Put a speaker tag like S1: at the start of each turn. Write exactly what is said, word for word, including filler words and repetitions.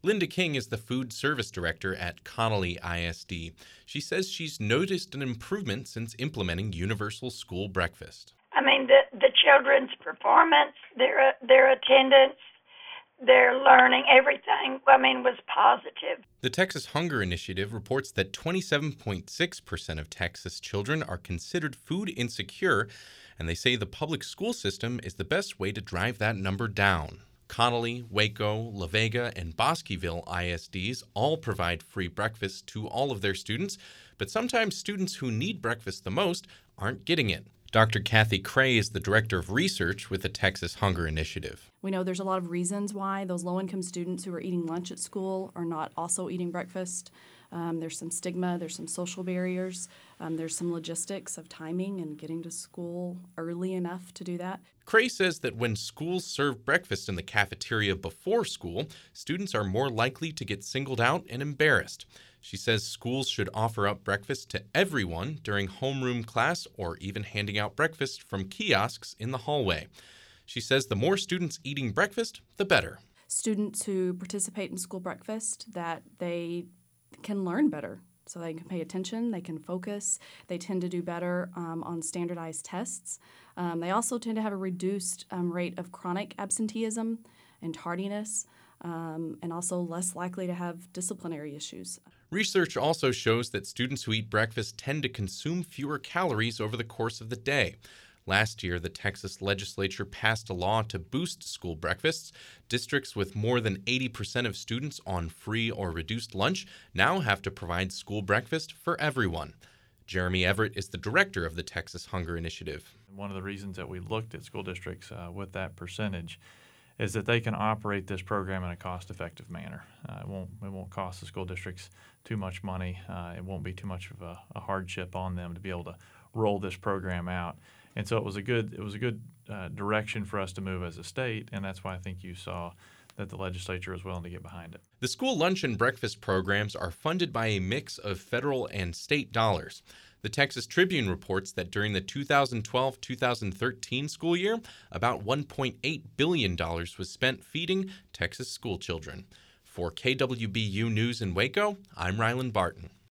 S1: Linda King is the food service director at Connolly I S D. She says she's noticed an improvement since implementing universal school breakfast.
S2: I mean, the, the children's performance, their their attendance, their learning, everything, I mean, was positive.
S1: The Texas Hunger Initiative reports that twenty-seven point six percent of Texas children are considered food insecure, and they say the public school system is the best way to drive that number down. Connolly, Waco, La Vega, and Bosqueville I S Ds all provide free breakfast to all of their students, but sometimes students who need breakfast the most aren't getting it. Doctor Kathy Cray is the director of research with the Texas Hunger Initiative.
S3: We know there's a lot of reasons why those low-income students who are eating lunch at school are not also eating breakfast. Um, there's some stigma, there's some social barriers, um, there's some logistics of timing and getting to school early enough to do that.
S1: Cray says that when schools serve breakfast in the cafeteria before school, students are more likely to get singled out and embarrassed. She says schools should offer up breakfast to everyone during homeroom class or even handing out breakfast from kiosks in the hallway. She says the more students eating breakfast, the better.
S3: Students who participate in school breakfast, that they can learn better. So they can pay attention, they can focus, they tend to do better um, on standardized tests. Um, they also tend to have a reduced um, rate of chronic absenteeism and tardiness, um, and also less likely to have disciplinary issues.
S1: Research also shows that students who eat breakfast tend to consume fewer calories over the course of the day. Last year, the Texas legislature passed a law to boost school breakfasts. Districts with more than eighty percent of students on free or reduced lunch now have to provide school breakfast for everyone. Jeremy Everett is the director of the Texas Hunger Initiative.
S4: One of the reasons that we looked at school districts uh, with that percentage is that they can operate this program in a cost-effective manner. Uh, it won't it won't cost the school districts too much money. Uh, it won't be too much of a, a hardship on them to be able to roll this program out. And so it was a good it was a good uh, direction for us to move as a state, and that's why I think you saw that the legislature was willing to get behind it.
S1: The school lunch and breakfast programs are funded by a mix of federal and state dollars. The Texas Tribune reports that during the two thousand twelve two thousand thirteen school year, about one point eight billion dollars was spent feeding Texas school children. For K W B U News in Waco, I'm Rylan Barton.